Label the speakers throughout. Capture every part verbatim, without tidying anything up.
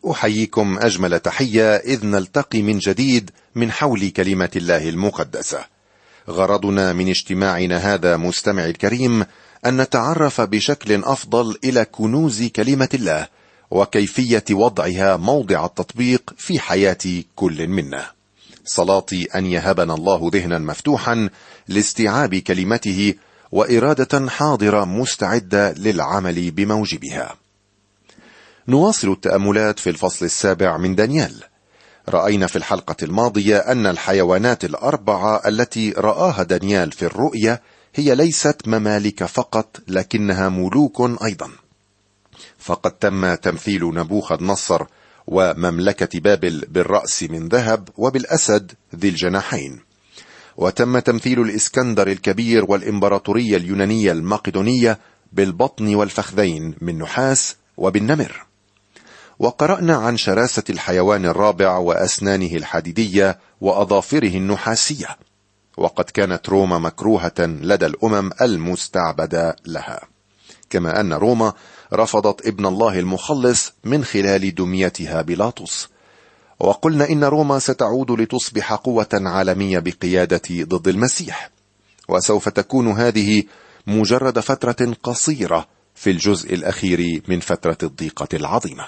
Speaker 1: أحييكم أجمل تحية إذ نلتقي من جديد من حول كلمة الله المقدسة. غرضنا من اجتماعنا هذا مستمع الكريم أن نتعرف بشكل أفضل إلى كنوز كلمة الله وكيفية وضعها موضع التطبيق في حياة كل منا. صلاتي أن يهبنا الله ذهنا مفتوحا لاستيعاب كلمته وإرادة حاضرة مستعدة للعمل بموجبها. نواصل التأملات في الفصل السابع من دانيال. رأينا في الحلقة الماضية أن الحيوانات الأربعة التي رآها دانيال في الرؤية هي ليست ممالك فقط، لكنها ملوك أيضا. فقد تم تمثيل نبوخذ نصر ومملكة بابل بالرأس من ذهب وبالأسد ذي الجناحين، وتم تمثيل الإسكندر الكبير والإمبراطورية اليونانية المقدونية بالبطن والفخذين من نحاس وبالنمر. وقرأنا عن شراسة الحيوان الرابع وأسنانه الحديدية وأظافره النحاسية، وقد كانت روما مكروهة لدى الأمم المستعبدة لها، كما أن روما رفضت ابن الله المخلص من خلال دميتها بيلاطس. وقلنا إن روما ستعود لتصبح قوة عالمية بقيادة ضد المسيح، وسوف تكون هذه مجرد فترة قصيرة في الجزء الأخير من فترة الضيقة العظيمة.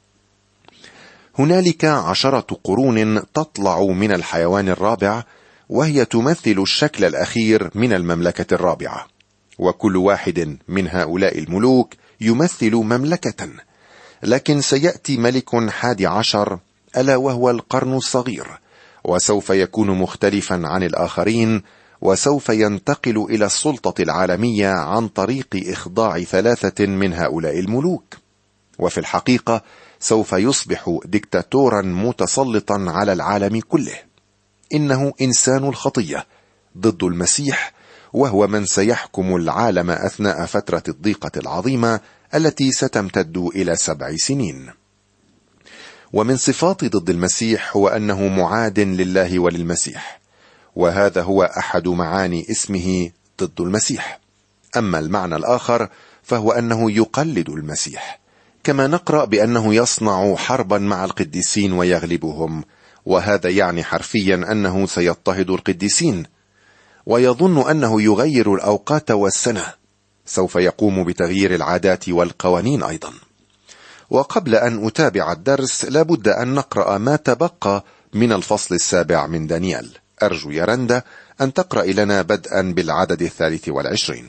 Speaker 1: هنالك عشرة قرون تطلع من الحيوان الرابع، وهي تمثل الشكل الأخير من المملكة الرابعة، وكل واحد من هؤلاء الملوك يمثل مملكة. لكن سيأتي ملك حادي عشر ألا وهو القرن الصغير، وسوف يكون مختلفا عن الآخرين، وسوف ينتقل إلى السلطة العالمية عن طريق إخضاع ثلاثة من هؤلاء الملوك. وفي الحقيقة سوف يصبح ديكتاتورا متسلطا على العالم كله. إنه إنسان الخطية ضد المسيح، وهو من سيحكم العالم أثناء فترة الضيقة العظيمة التي ستمتد إلى سبع سنين. ومن صفات ضد المسيح هو أنه معاد لله وللمسيح، وهذا هو أحد معاني اسمه ضد المسيح. أما المعنى الآخر فهو أنه يقلد المسيح، كما نقرأ بأنه يصنع حربا مع القديسين ويغلبهم، وهذا يعني حرفيا أنه سيضطهد القديسين، ويظن أنه يغير الأوقات والسنة. سوف يقوم بتغيير العادات والقوانين أيضا. وقبل أن أتابع الدرس لابد أن نقرأ ما تبقى من الفصل السابع من دانيال. أرجو يا رندا أن تقرأ لنا بدءا بالعدد الثالث والعشرين.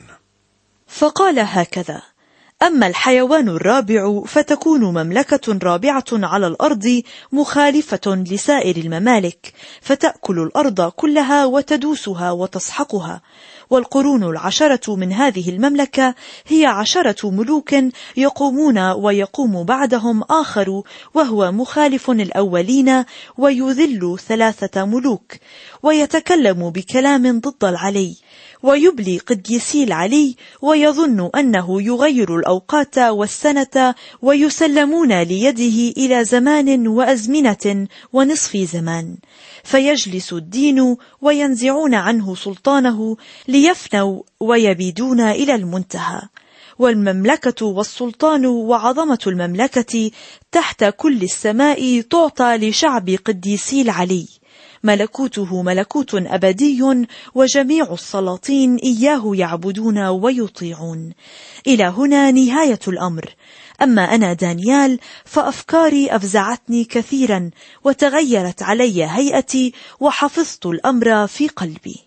Speaker 2: فقال هكذا: أما الحيوان الرابع فتكون مملكة رابعة على الأرض مخالفة لسائر الممالك، فتأكل الأرض كلها وتدوسها وتسحقها. والقرون العشرة من هذه المملكة هي عشرة ملوك يقومون ويقوم بعدهم آخر وهو مخالف الأولين، ويذل ثلاثة ملوك، ويتكلم بكلام ضد العلي، ويبلي قديسي العلي، ويظن أنه يغير الأوقات والسنة، ويسلمون ليده إلى زمان وأزمنة ونصف زمان، فيجلس الدين وينزعون عنه سلطانه ليفنوا ويبيدون إلى المنتهى. والمملكة والسلطان وعظمة المملكة تحت كل السماء تعطى لشعب قديسي العلي. ملكوته ملكوت أبدي، وجميع السلاطين إياه يعبدون ويطيعون. إلى هنا نهاية الأمر. أما أنا دانيال فأفكاري أفزعتني كثيرا، وتغيرت علي هيئتي، وحفظت الأمر في قلبي.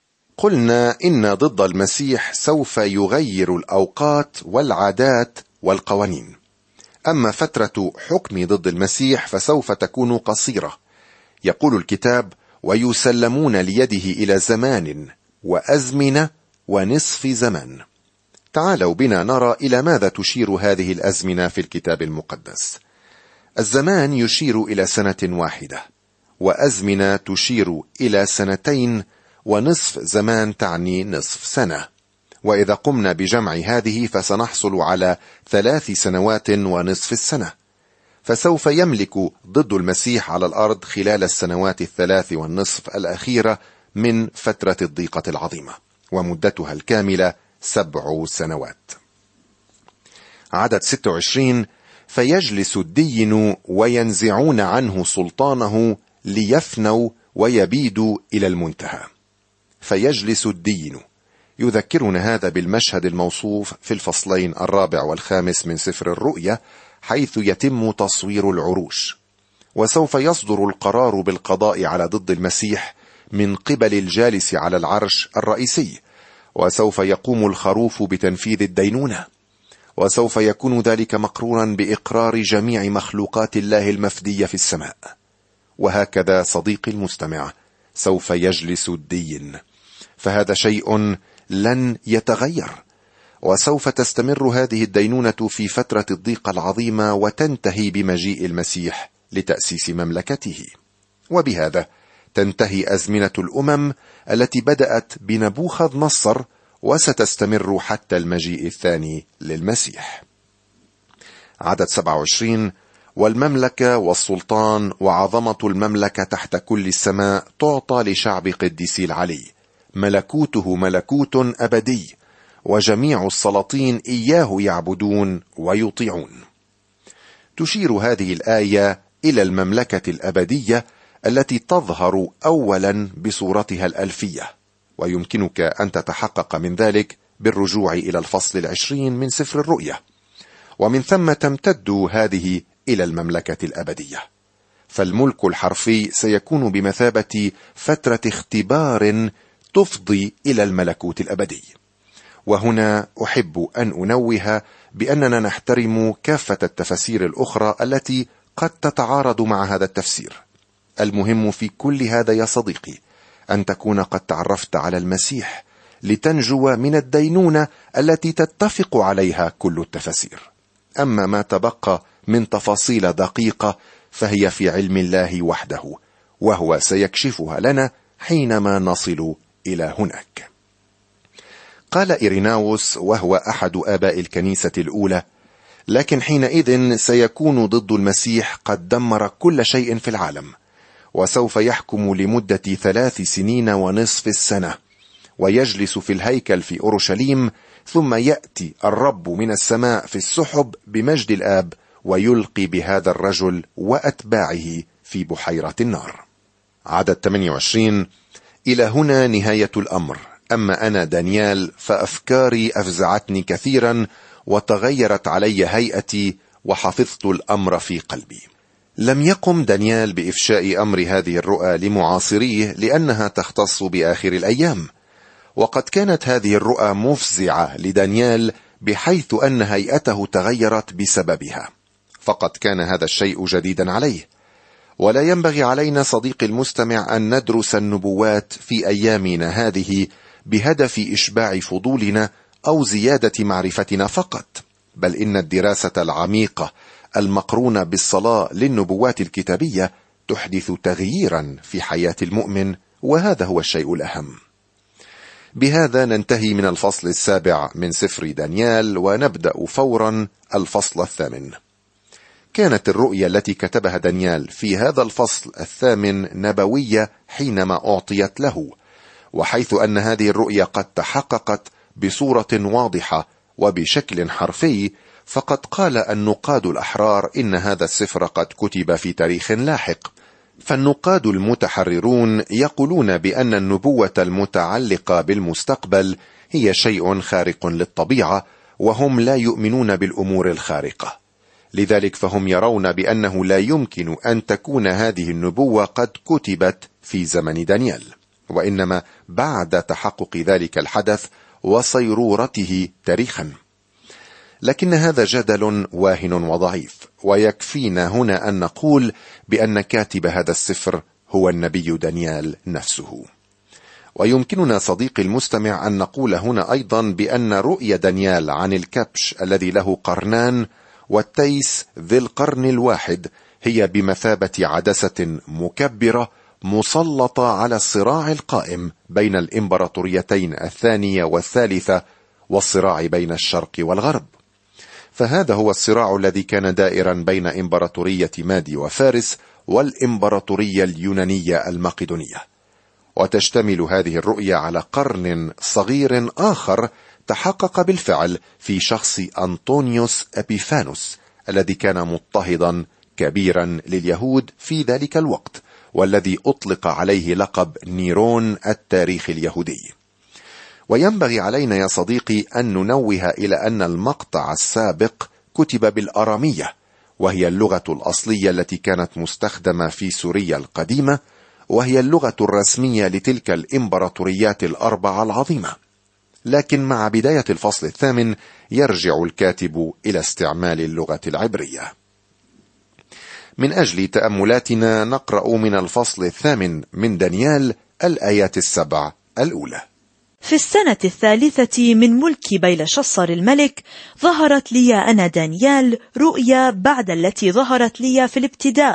Speaker 1: قلنا إن ضد المسيح سوف يغير الأوقات والعادات والقوانين. أما فترة حكم ضد المسيح فسوف تكون قصيرة. يقول الكتاب: ويسلمون ليده إلى زمان وأزمنة ونصف زمان. تعالوا بنا نرى إلى ماذا تشير هذه الأزمنة في الكتاب المقدس. الزمان يشير إلى سنة واحدة، وأزمنة تشير إلى سنتين، ونصف زمان تعني نصف سنة. وإذا قمنا بجمع هذه فسنحصل على ثلاث سنوات ونصف السنة. فسوف يملك ضد المسيح على الأرض خلال السنوات الثلاث والنصف الأخيرة من فترة الضيقة العظيمة، ومدتها الكاملة سبع سنوات. عدد ستة وعشرين: فيجلس الدين وينزعون عنه سلطانه ليفنوا ويبيدوا إلى المنتهى. فيجلس الدين يذكرنا هذا بالمشهد الموصوف في الفصلين الرابع والخامس من سفر الرؤيا، حيث يتم تصوير العروش، وسوف يصدر القرار بالقضاء على ضد المسيح من قبل الجالس على العرش الرئيسي، وسوف يقوم الخروف بتنفيذ الدينونة، وسوف يكون ذلك مقرونا بإقرار جميع مخلوقات الله المفدية في السماء. وهكذا صديقي المستمع سوف يجلس الدين، فهذا شيء لن يتغير، وسوف تستمر هذه الدينونة في فترة الضيق العظيمة وتنتهي بمجيء المسيح لتأسيس مملكته. وبهذا تنتهي أزمنة الأمم التي بدأت بنبوخذ نصر وستستمر حتى المجيء الثاني للمسيح. عدد سبعة وعشرين: والمملكة والسلطان وعظمة المملكة تحت كل السماء تعطى لشعب قديسي العلي، ملكوته ملكوت أبدي، وجميع السلاطين إياه يعبدون ويطيعون. تشير هذه الآية إلى المملكة الأبدية التي تظهر أولا بصورتها الألفية، ويمكنك أن تتحقق من ذلك بالرجوع إلى الفصل العشرين من سفر الرؤيا، ومن ثم تمتد هذه إلى المملكة الأبدية. فالملك الحرفي سيكون بمثابة فترة اختبار تفضي إلى الملكوت الأبدي. وهنا أحب أن أنوه بأننا نحترم كافة التفاسير الأخرى التي قد تتعارض مع هذا التفسير. المهم في كل هذا يا صديقي أن تكون قد تعرفت على المسيح لتنجو من الدينونة التي تتفق عليها كل التفاسير. أما ما تبقى من تفاصيل دقيقة فهي في علم الله وحده، وهو سيكشفها لنا حينما نصل إلى هناك. قال إيريناوس وهو أحد آباء الكنيسة الأولى: لكن حينئذ سيكون ضد المسيح قد دمر كل شيء في العالم، وسوف يحكم لمدة ثلاث سنين ونصف السنة، ويجلس في الهيكل في أورشليم، ثم يأتي الرب من السماء في السحب بمجد الآب ويلقي بهذا الرجل وأتباعه في بحيرة النار. عدد ثمانية وعشرين: إلى هنا نهاية الأمر، أما أنا دانيال فأفكاري أفزعتني كثيرا وتغيرت علي هيئتي وحفظت الأمر في قلبي. لم يقم دانيال بإفشاء أمر هذه الرؤى لمعاصريه لأنها تختص بآخر الأيام، وقد كانت هذه الرؤى مفزعة لدانيال بحيث أن هيئته تغيرت بسببها، فقد كان هذا الشيء جديدا عليه. ولا ينبغي علينا صديقي المستمع أن ندرس النبوات في أيامنا هذه بهدف إشباع فضولنا أو زيادة معرفتنا فقط، بل إن الدراسة العميقة المقرونة بالصلاة للنبوات الكتابية تحدث تغييرا في حياة المؤمن، وهذا هو الشيء الأهم. بهذا ننتهي من الفصل السابع من سفر دانيال، ونبدأ فورا الفصل الثامن. كانت الرؤيا التي كتبها دانيال في هذا الفصل الثامن نبوية حينما أعطيت له، وحيث أن هذه الرؤيا قد تحققت بصورة واضحة وبشكل حرفي، فقد قال النقاد الأحرار إن هذا السفر قد كتب في تاريخ لاحق. فالنقاد المتحررون يقولون بأن النبوة المتعلقة بالمستقبل هي شيء خارق للطبيعة، وهم لا يؤمنون بالأمور الخارقة. لذلك فهم يرون بأنه لا يمكن أن تكون هذه النبوة قد كتبت في زمن دانيال، وإنما بعد تحقق ذلك الحدث وصيرورته تاريخا. لكن هذا جدل واهن وضعيف، ويكفينا هنا أن نقول بأن كاتب هذا السفر هو النبي دانيال نفسه. ويمكننا صديقي المستمع أن نقول هنا أيضا بأن رؤيا دانيال عن الكبش الذي له قرنان والتيس ذي القرن الواحد هي بمثابة عدسة مكبرة مسلطة على الصراع القائم بين الإمبراطوريتين الثانية والثالثة، والصراع بين الشرق والغرب. فهذا هو الصراع الذي كان دائرا بين إمبراطورية مادي وفارس والإمبراطورية اليونانية المقدونية. وتشتمل هذه الرؤية على قرن صغير آخر تحقق بالفعل في شخص أنطونيوس أبيفانوس الذي كان مضطهدا كبيرا لليهود في ذلك الوقت، والذي أطلق عليه لقب نيرون التاريخ اليهودي. وينبغي علينا يا صديقي أن ننوه إلى أن المقطع السابق كتب بالأرامية، وهي اللغة الأصلية التي كانت مستخدمة في سوريا القديمة، وهي اللغة الرسمية لتلك الإمبراطوريات الأربعة العظيمة. لكن مع بداية الفصل الثامن يرجع الكاتب إلى استعمال اللغة العبرية. من أجل تأملاتنا نقرأ من الفصل الثامن من دانيال الآيات السبع الأولى.
Speaker 2: في السنة الثالثة من ملك بيلشصر الملك ظهرت لي أنا دانيال رؤيا بعد التي ظهرت لي في الابتداء،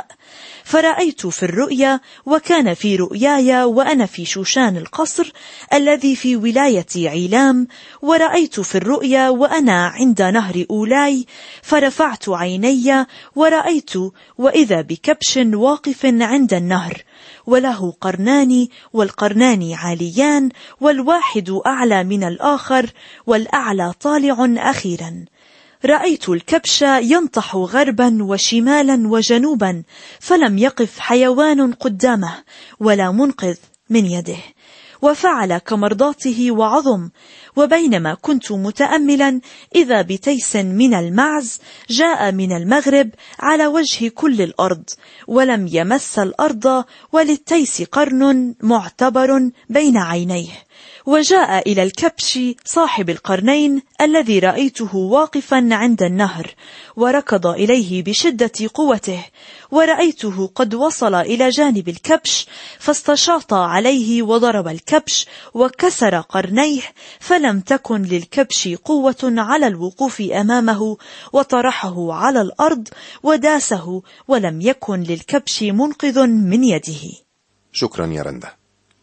Speaker 2: فرأيت في الرؤيا، وكان في رؤياي وأنا في شوشان القصر الذي في ولاية عيلام، ورأيت في الرؤيا وأنا عند نهر أولاي، فرفعت عيني ورأيت وإذا بكبش واقف عند النهر، وله قرنان، والقرنان عاليان، والواحد أعلى من الآخر، والأعلى طالع أخيرا. رأيت الكبش ينطح غربا وشمالا وجنوبا، فلم يقف حيوان قدامه ولا منقذ من يده، وفعل كمرضاته وعظم. وبينما كنت متأملا إذا بتيس من المعز جاء من المغرب على وجه كل الأرض، ولم يمس الأرض، وللتيس قرن معتبر بين عينيه. وجاء إلى الكبش صاحب القرنين الذي رأيته واقفا عند النهر، وركض إليه بشدة قوته، ورأيته قد وصل إلى جانب الكبش، فاستشاط عليه وضرب الكبش وكسر قرنيه، فلم تكن للكبش قوة على الوقوف أمامه، وطرحه على الأرض وداسه، ولم يكن للكبش منقذ من يده.
Speaker 1: شكرا يا رندا.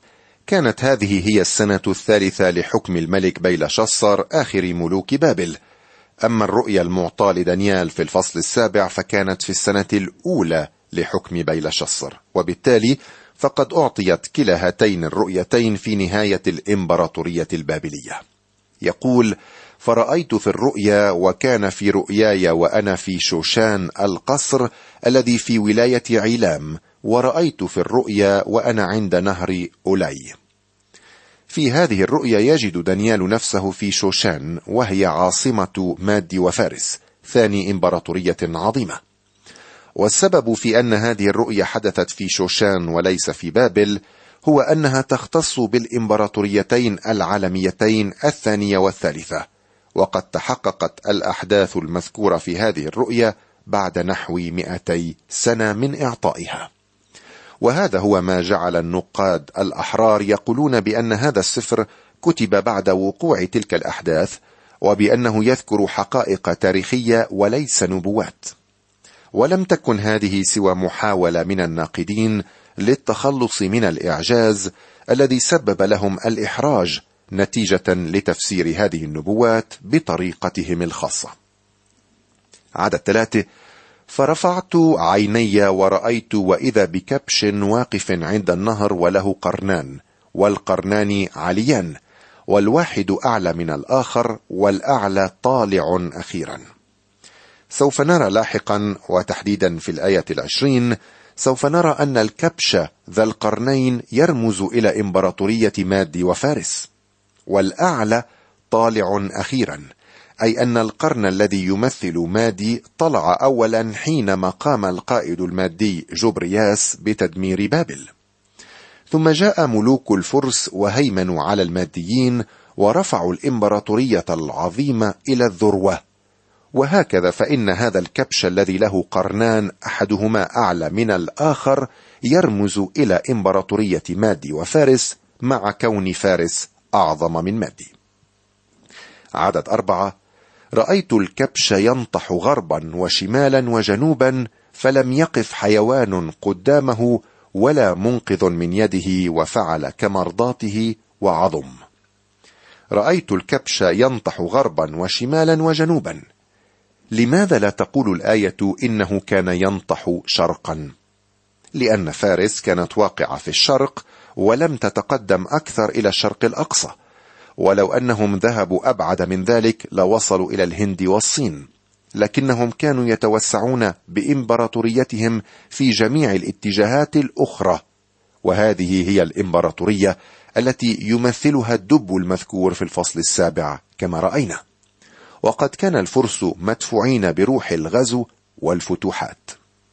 Speaker 1: كانت هذه هي السنة الثالثة لحكم الملك بيلشصر آخر ملوك بابل. أما الرؤيا المعطاة لدانيال في الفصل السابع فكانت في السنة الأولى لحكم بيلشصر، وبالتالي فقد أعطيت كلا هاتين الرؤيتين في نهاية الإمبراطورية البابلية. يقول: فرأيت في الرؤيا وكان في رؤياي وأنا في شوشان القصر الذي في ولاية عيلام، ورأيت في الرؤيا وأنا عند نهر أولاي. في هذه الرؤيا يجد دانيال نفسه في شوشان، وهي عاصمة ماد وفارس، ثاني إمبراطورية عظيمة. والسبب في أن هذه الرؤيا حدثت في شوشان وليس في بابل هو أنها تختص بالإمبراطوريتين العالميتين الثانية والثالثة، وقد تحققت الأحداث المذكورة في هذه الرؤيا بعد نحو مئتي سنة من إعطائها. وهذا هو ما جعل النقاد الأحرار يقولون بأن هذا السفر كتب بعد وقوع تلك الأحداث، وبأنه يذكر حقائق تاريخية وليس نبوات. ولم تكن هذه سوى محاولة من الناقدين للتخلص من الإعجاز الذي سبب لهم الإحراج نتيجة لتفسير هذه النبوات بطريقتهم الخاصة. عدد ثلاثة: فرفعت عيني ورأيت وإذا بكبش واقف عند النهر وله قرنان، والقرنان عاليان، والواحد أعلى من الآخر، والأعلى طالع أخيرا. سوف نرى لاحقا، وتحديدا في الآية العشرين، سوف نرى أن الكبش ذا القرنين يرمز إلى إمبراطورية ماد وفارس، والأعلى طالع أخيرا، أي أن القرن الذي يمثل مادي طلع أولا حينما قام القائد المادي جبرياس بتدمير بابل. ثم جاء ملوك الفرس وهيمنوا على الماديين ورفعوا الإمبراطورية العظيمة إلى الذروة. وهكذا فإن هذا الكبش الذي له قرنان أحدهما أعلى من الآخر يرمز إلى إمبراطورية مادي وفارس، مع كون فارس أعظم من مادي. عدد أربعة: رأيت الكبش ينطح غربا وشمالا وجنوبا، فلم يقف حيوان قدامه ولا منقذ من يده، وفعل كمرضاته وعظم. رأيت الكبش ينطح غربا وشمالا وجنوبا. لماذا لا تقول الآية إنه كان ينطح شرقا؟ لأن فارس كانت واقعة في الشرق ولم تتقدم أكثر إلى الشرق الأقصى، ولو أنهم ذهبوا أبعد من ذلك لوصلوا إلى الهند والصين. لكنهم كانوا يتوسعون بإمبراطوريتهم في جميع الاتجاهات الأخرى، وهذه هي الإمبراطورية التي يمثلها الدب المذكور في الفصل السابع كما رأينا. وقد كان الفرس مدفوعين بروح الغزو والفتوحات.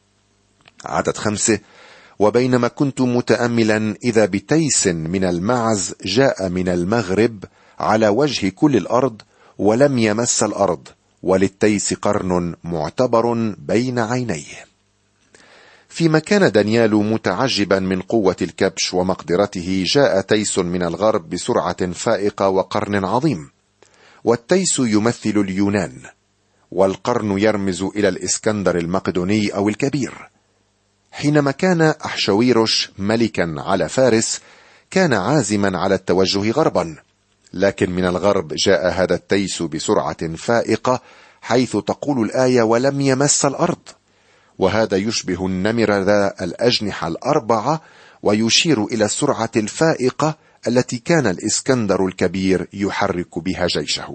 Speaker 1: عدد خمسة: وبينما كنت متأملا إذا بتيس من المعز جاء من المغرب على وجه كل الأرض ولم يمس الأرض، وللتيس قرن معتبر بين عينيه. فيما كان دانيال متعجبا من قوة الكبش ومقدرته، جاء تيس من الغرب بسرعة فائقة وقرن عظيم. والتيس يمثل اليونان، والقرن يرمز إلى الإسكندر المقدوني أو الكبير. حينما كان أحشويروش ملكا على فارس كان عازما على التوجه غربا، لكن من الغرب جاء هذا التيس بسرعة فائقة، حيث تقول الآية ولم يمس الأرض، وهذا يشبه النمر ذا الأجنحة الأربعة، ويشير إلى السرعة الفائقة التي كان الإسكندر الكبير يحرك بها جيشه.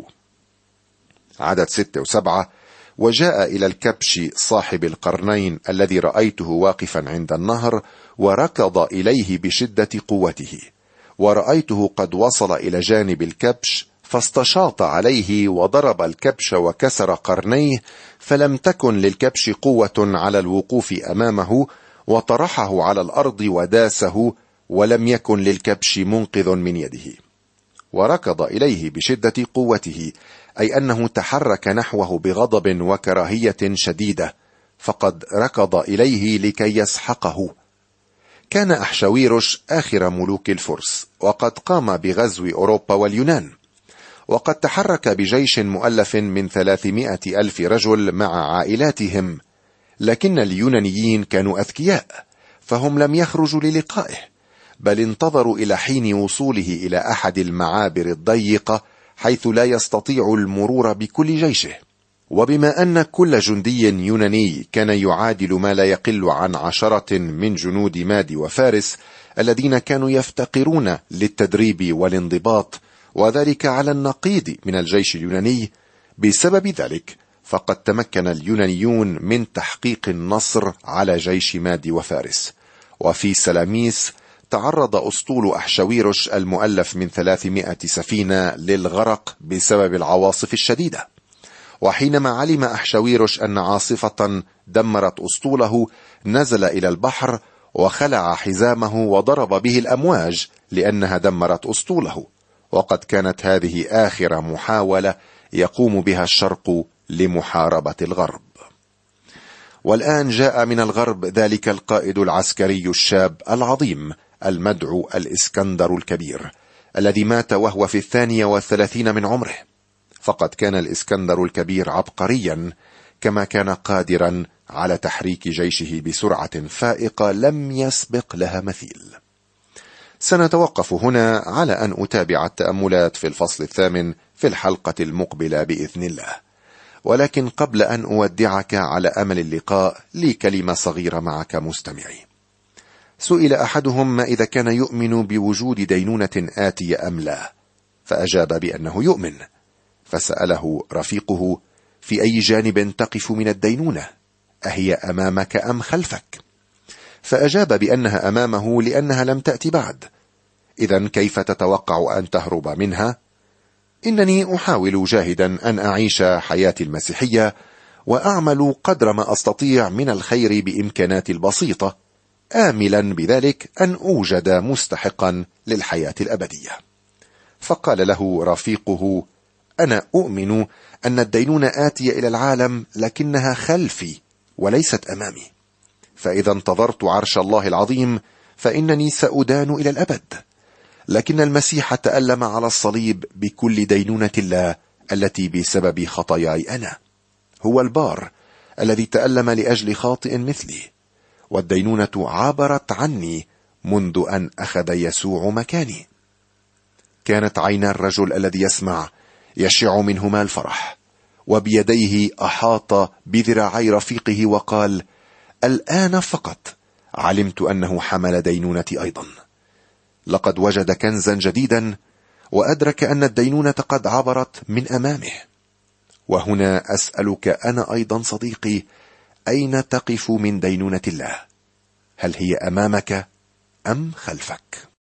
Speaker 1: عدد ستة وسبعة: وجاء إلى الكبش صاحب القرنين الذي رأيته واقفا عند النهر، وركض إليه بشدة قوته، ورأيته قد وصل إلى جانب الكبش، فاستشاط عليه وضرب الكبش وكسر قرنيه، فلم تكن للكبش قوة على الوقوف أمامه، وطرحه على الأرض وداسه، ولم يكن للكبش منقذ من يده. وركض إليه بشدة قوته، أي أنه تحرك نحوه بغضب وكراهية شديدة، فقد ركض إليه لكي يسحقه. كان أحشويروش آخر ملوك الفرس، وقد قام بغزو أوروبا واليونان، وقد تحرك بجيش مؤلف من ثلاثمائة ألف رجل مع عائلاتهم، لكن اليونانيين كانوا أذكياء، فهم لم يخرجوا للقائه، بل انتظروا إلى حين وصوله إلى أحد المعابر الضيقة حيث لا يستطيع المرور بكل جيشه. وبما أن كل جندي يوناني كان يعادل ما لا يقل عن عشرة من جنود ماد وفارس الذين كانوا يفتقرون للتدريب والانضباط، وذلك على النقيض من الجيش اليوناني، بسبب ذلك فقد تمكن اليونانيون من تحقيق النصر على جيش ماد وفارس. وفي سلاميس تعرض أسطول أحشويروش المؤلف من ثلاثمائة سفينة للغرق بسبب العواصف الشديدة. وحينما علم أحشويروش أن عاصفة دمرت أسطوله، نزل إلى البحر وخلع حزامه وضرب به الأمواج لأنها دمرت أسطوله، وقد كانت هذه آخر محاولة يقوم بها الشرق لمحاربة الغرب. والآن جاء من الغرب ذلك القائد العسكري الشاب العظيم المدعو الإسكندر الكبير، الذي مات وهو في الثانية والثلاثين من عمره. فقد كان الإسكندر الكبير عبقريا، كما كان قادرا على تحريك جيشه بسرعة فائقة لم يسبق لها مثيل. سنتوقف هنا على أن أتابع التأملات في الفصل الثامن في الحلقة المقبلة بإذن الله، ولكن قبل أن أودعك على أمل اللقاء لي كلمة صغيرة معك مستمعي. سئل أحدهم ما إذا كان يؤمن بوجود دينونة آتية أم لا، فأجاب بأنه يؤمن. فسأله رفيقه: في أي جانب تقف من الدينونة؟ أهي أمامك أم خلفك؟ فأجاب بأنها أمامه لأنها لم تأتي بعد. إذن كيف تتوقع أن تهرب منها؟ إنني أحاول جاهدا أن أعيش حياتي المسيحية، وأعمل قدر ما أستطيع من الخير بإمكاناتي البسيطة، آملا بذلك أن أوجد مستحقا للحياة الأبدية. فقال له رفيقه: أنا أؤمن أن الدينونة آتية إلى العالم، لكنها خلفي وليست أمامي، فإذا انتظرت عرش الله العظيم فإنني سأدان إلى الأبد. لكن المسيح تألم على الصليب بكل دينونة الله التي بسبب خطاياي أنا. هو البار الذي تألم لأجل خاطئ مثلي، والدينونة عبرت عني منذ أن أخذ يسوع مكاني. كانت عينا الرجل الذي يسمع يشع منهما الفرح، وبيديه أحاط بذراعي رفيقه وقال: الآن فقط علمت أنه حمل دينونتي أيضا. لقد وجد كنزا جديدا، وأدرك أن الدينونة قد عبرت من أمامه. وهنا أسألك أنا أيضا صديقي، أين تقف من دينونة الله؟ هل هي أمامك أم خلفك؟